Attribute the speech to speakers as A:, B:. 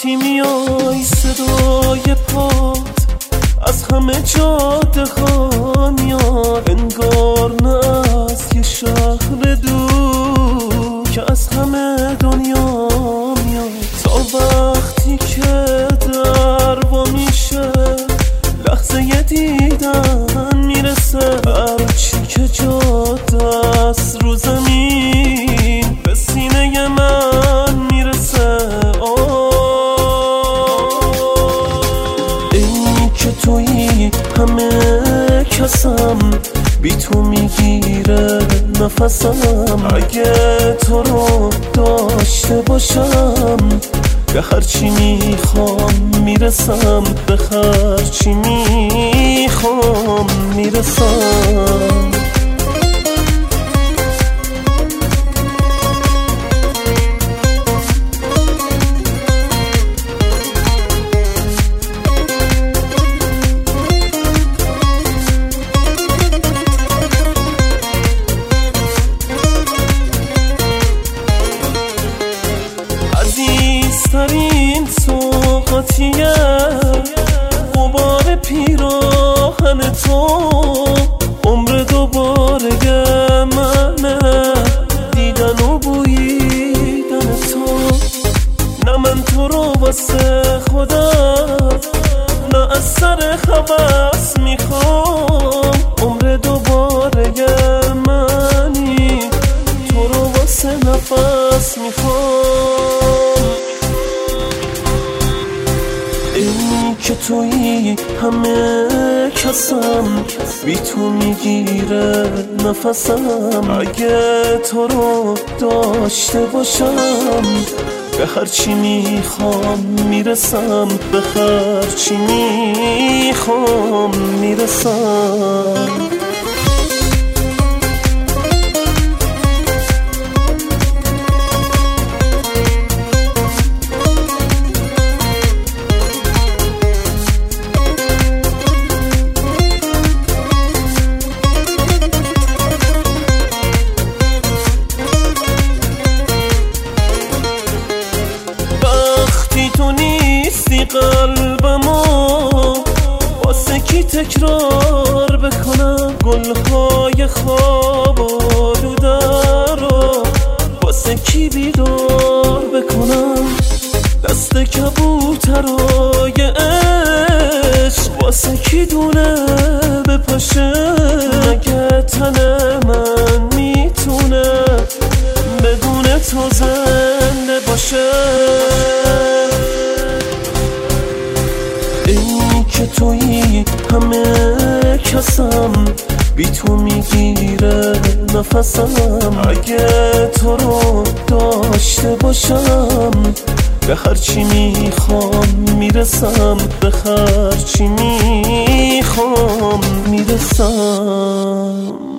A: وقتی میای صدای پات از همه جاده ها میاد، انگار نه از یه شهر دور که از همه دنیا میاد. تا وقتی که در وا میشه لحظه ی دیدن میرسه، هرچی که جاده است رو زمین به سینه من میرسه. این که تویی همه کسم، بی تو میگیره نفسم. اگه تو رو داشته باشم به هرچی میخوام میرسم، به هرچی میخوام میرسم. عزیزترین سوقاتیه غبار پیراهن تو، عمر دوباره منه دیدن و بویدن تو. نه من تو رو واسه خودم، نه از سر هوس میخوام. عمر دوباره منی، تو رو واسه نفس میخوام. این که تویی همه کسم، بی تو میگیره نفسم. اگه تو رو داشته باشم به هرچی میخوام میرسم، به هرچی میخوام میرسم. تو نیستی قلبمو واسه کی تکرار بکنم، گلهای خواب آلوده رو واسه کی بیدار بکنم. دست کبوترای عشق واسه کی دونه بپاشه، مگه تن من میتونه بدون تو زنده باشه. این که تویی همه کسم، بی تو میگیره نفسم. اگه تو رو داشته باشم به هرچی میخوام میرسم، به هرچی میخوام میرسم.